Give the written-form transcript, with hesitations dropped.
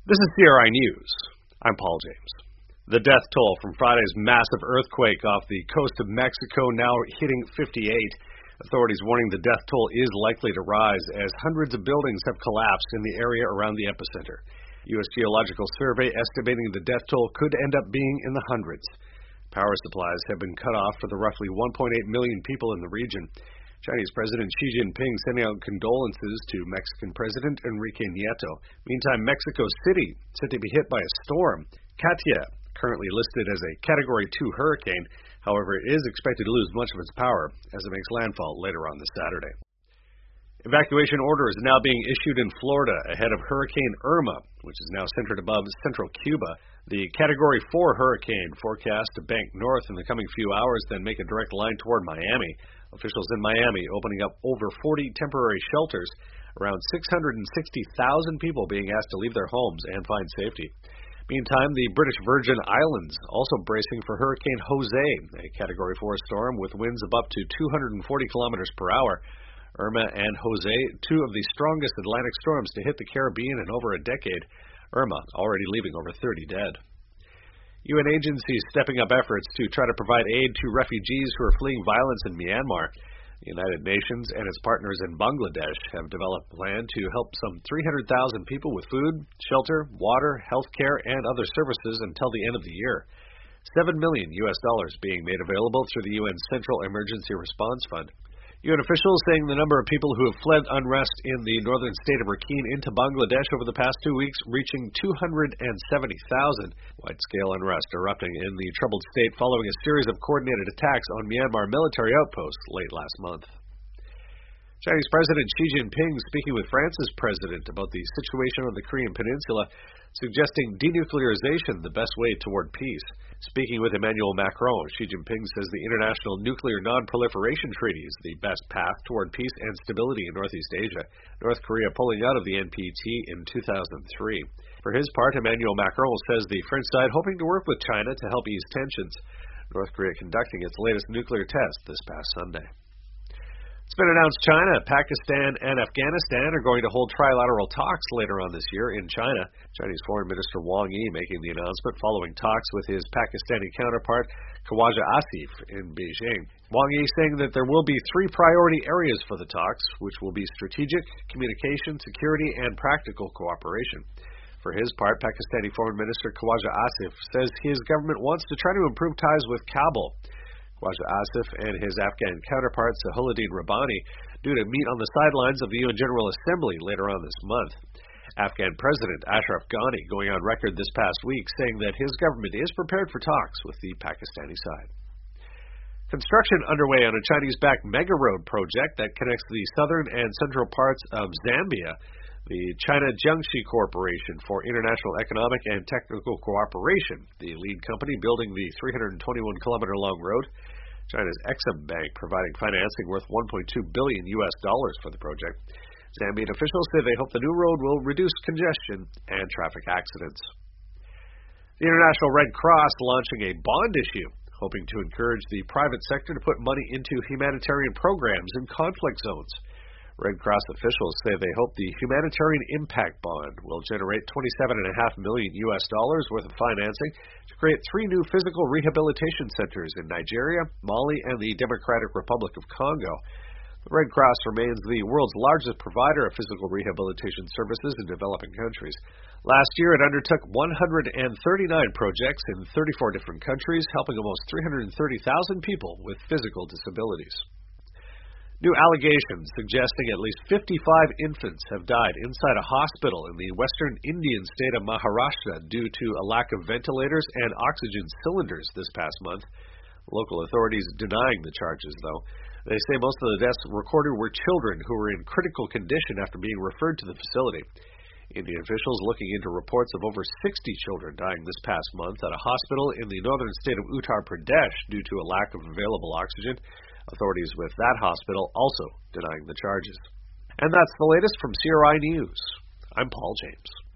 This is CRI News. I'm Paul James. The death toll from Friday's massive earthquake off the coast of Mexico now hitting 58. Authorities warning the death toll is likely to rise as hundreds of buildings have collapsed in the area around the epicenter. U.S. Geological Survey estimating the death toll could end up being in the hundreds. Power supplies have been cut off for the roughly 1.8 million people in the region. Chinese President Xi Jinping sending out condolences to Mexican President Enrique Nieto. Meantime, Mexico City said to be hit by a storm. Katia, currently listed as a Category 2 hurricane, however, it is expected to lose much of its power as it makes landfall later on this Saturday. Evacuation orders are now being issued in Florida ahead of Hurricane Irma, which is now centered above central Cuba. The Category 4 hurricane forecast to bank north in the coming few hours, then make a direct line toward Miami. Officials in Miami opening up over 40 temporary shelters, around 660,000 people being asked to leave their homes and find safety. Meantime, the British Virgin Islands also bracing for Hurricane Jose, a Category 4 storm with winds of up to 240 kilometers per hour. Irma and Jose, two of the strongest Atlantic storms to hit the Caribbean in over a decade. Irma already leaving over 30 dead. UN agencies stepping up efforts to try to provide aid to refugees who are fleeing violence in Myanmar. The United Nations and its partners in Bangladesh have developed a plan to help some 300,000 people with food, shelter, water, health care, and other services until the end of the year. $7 million being made available through the UN Central Emergency Response Fund. UN officials saying the number of people who have fled unrest in the northern state of Rakhine into Bangladesh over the past 2 weeks reaching 270,000. Wide-scale unrest erupting in the troubled state following a series of coordinated attacks on Myanmar military outposts late last month. Chinese President Xi Jinping speaking with France's president about the situation on the Korean Peninsula, suggesting denuclearization the best way toward peace. Speaking with Emmanuel Macron, Xi Jinping says the International Nuclear Non-Proliferation Treaty is the best path toward peace and stability in Northeast Asia, North Korea pulling out of the NPT in 2003. For his part, Emmanuel Macron says the French side hoping to work with China to help ease tensions. North Korea conducting its latest nuclear test this past Sunday. It's been announced China, Pakistan, and Afghanistan are going to hold trilateral talks later on this year in China. Chinese Foreign Minister Wang Yi making the announcement following talks with his Pakistani counterpart, Khawaja Asif, in Beijing. Wang Yi saying that there will be three priority areas for the talks, which will be strategic, communication, security, and practical cooperation. For his part, Pakistani Foreign Minister Khawaja Asif says his government wants to try to improve ties with Kabul. Khawaja Asif and his Afghan counterpart Sahuddin Rabbani due to meet on the sidelines of the UN General Assembly later on this month. Afghan President Ashraf Ghani going on record this past week saying that his government is prepared for talks with the Pakistani side. Construction underway on a Chinese-backed mega road project that connects the southern and central parts of Zambia. The China Jiangxi Corporation for International Economic and Technical Cooperation, the lead company building the 321-kilometer-long road. China's Exim Bank providing financing worth $1.2 billion for the project. Zambian officials say they hope the new road will reduce congestion and traffic accidents. The International Red Cross launching a bond issue, hoping to encourage the private sector to put money into humanitarian programs in conflict zones. Red Cross officials say they hope the Humanitarian Impact Bond will generate $27.5 million worth of financing to create 3 new physical rehabilitation centers in Nigeria, Mali, and the Democratic Republic of Congo. The Red Cross remains the world's largest provider of physical rehabilitation services in developing countries. Last year, it undertook 139 projects in 34 different countries, helping almost 330,000 people with physical disabilities. New allegations suggesting at least 55 infants have died inside a hospital in the western Indian state of Maharashtra due to a lack of ventilators and oxygen cylinders this past month. Local authorities denying the charges, though. They say most of the deaths recorded were children who were in critical condition after being referred to the facility. Indian officials looking into reports of over 60 children dying this past month at a hospital in the northern state of Uttar Pradesh due to a lack of available oxygen. Authorities with that hospital also denying the charges. And that's the latest from CRI News. I'm Paul James.